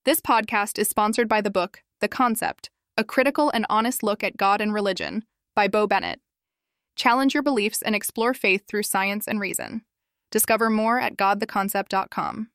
This podcast is sponsored by the book, The Concept, A Critical and Honest Look at God and Religion, by Bo Bennett. Challenge your beliefs and explore faith through science and reason. Discover more at godtheconcept.com.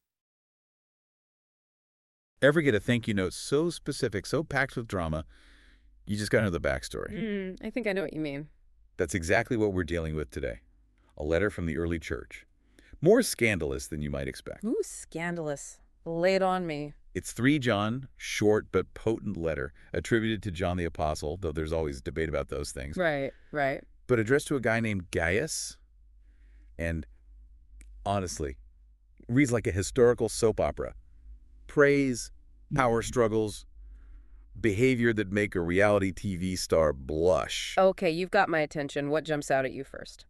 Ever get a thank you note so specific, so packed with drama, you just gotta know the backstory? I think I know what you mean. That's exactly what we're dealing with today. A letter from the early church. More scandalous than you might expect. Ooh, scandalous. Lay it on me. It's 3 John, short but potent letter, attributed to John the Apostle, though there's always debate about those things. Right. But addressed to a guy named Gaius, and honestly, reads like a historical soap opera. Praise, power struggles, behavior that make a reality TV star blush. Okay, you've got my attention. What jumps out at you first?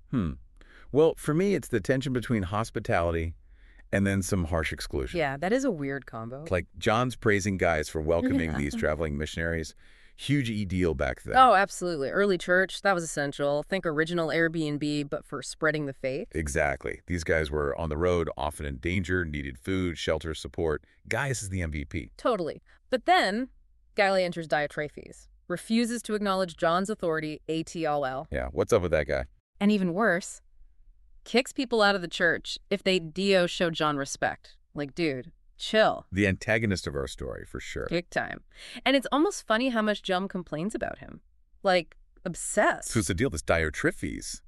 Well, for me, it's the tension between hospitality and then some harsh exclusion. Yeah, that is a weird combo. Like John's praising Gaius for welcoming these traveling missionaries. Huge deal back then. Oh, absolutely. Early church, that was essential. Think original Airbnb, but for spreading the faith. Exactly. These guys were on the road, often in danger, needed food, shelter, support. Gaius is the MVP. Totally. But then, Galilee enters Diotrephes, refuses to acknowledge John's authority, ATLL. Yeah, what's up with that guy? And even worse, kicks people out of the church if they show John respect. Like, dude, chill. The antagonist of our story, for sure. Big time. And it's almost funny how much John complains about him. Like, obsessed. So it's the deal, this Diotrephes.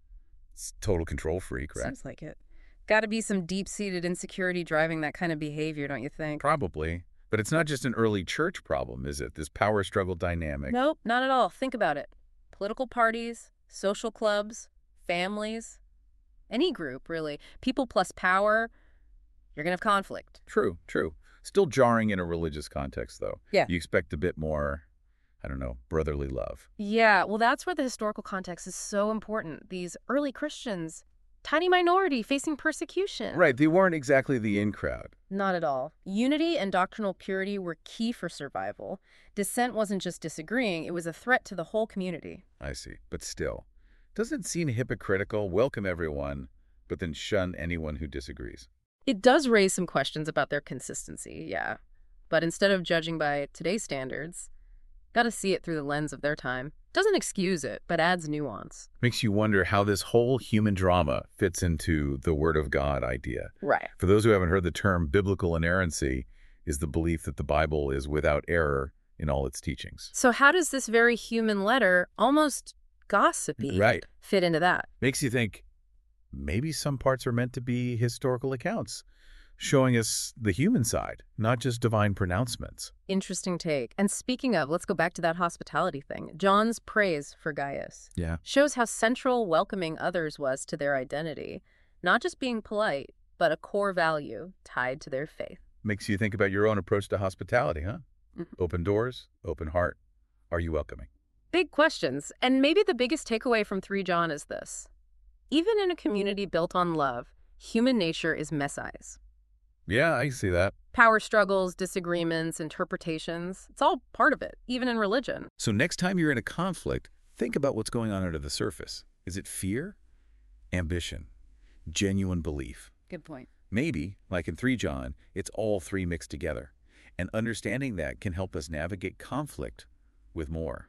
It's total control freak, right? Seems like it. Gotta be some deep-seated insecurity driving that kind of behavior, don't you think? Probably. But it's not just an early church problem, is it? This power struggle dynamic. Nope, not at all. Think about it. Political parties, social clubs, families, any group, really. People plus power, you're gonna have conflict. True. Still jarring in a religious context, though. Yeah. You expect a bit more, I don't know, brotherly love. Yeah, well, that's where the historical context is so important. These early Christians, tiny minority facing persecution. Right, they weren't exactly the in crowd. Not at all. Unity and doctrinal purity were key for survival. Dissent wasn't just disagreeing, it was a threat to the whole community. I see. But still, doesn't it seem hypocritical? Welcome everyone, but then shun anyone who disagrees. It does raise some questions about their consistency, yeah. But instead of judging by today's standards, gotta see it through the lens of their time. Doesn't excuse it, but adds nuance. Makes you wonder how this whole human drama fits into the Word of God idea. Right. For those who haven't heard the term, biblical inerrancy is the belief that the Bible is without error in all its teachings. So how does this very human letter, almost gossipy, Right. fit into that? Makes you think maybe some parts are meant to be historical accounts, showing us the human side, not just divine pronouncements. Interesting take. And speaking of, let's go back to that hospitality thing. John's praise for Gaius Yeah. shows how central welcoming others was to their identity. Not just being polite, but a core value tied to their faith. Makes you think about your own approach to hospitality, huh? Open doors, open heart. Are you welcoming? Big questions. And maybe the biggest takeaway from 3 John is this. Even in a community built on love, human nature is messiahs. Yeah, I see that. Power struggles, disagreements, interpretations, it's all part of it, even in religion. So next time you're in a conflict, think about what's going on under the surface. Is it fear? Ambition? Genuine belief? Good point. Maybe, like in 3 John, it's all three mixed together. And understanding that can help us navigate conflict with more.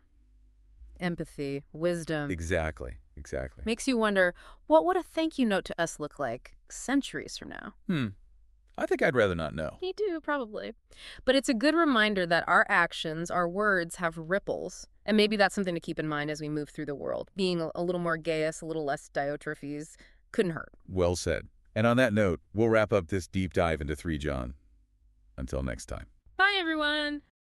Empathy, wisdom. Exactly. Makes you wonder, what would a thank you note to us look like centuries from now? I think I'd rather not know. Me too, probably. But it's a good reminder that our actions, our words have ripples. And maybe that's something to keep in mind as we move through the world. Being a little more Gaius, a little less Diotrephes couldn't hurt. Well said. And on that note, we'll wrap up this deep dive into 3 John. Until next time. Bye, everyone.